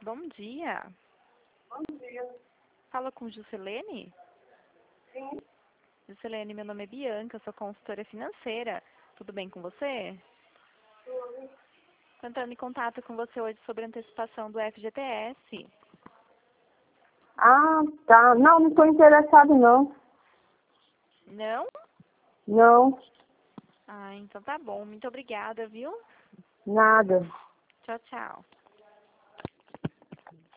bom dia. Bom dia. Fala com Juscelene? Sim, Juscelene, meu nome é Bianca, eu sou consultora financeira. Tudo bem com você? tudo. Estou entrando em contato com você hoje sobre a antecipação do FGTS. Ah, tá. Não estou interessado, não. Não? Não, Ah, então tá bom. Muito obrigada, viu? nada. Tchau, tchau.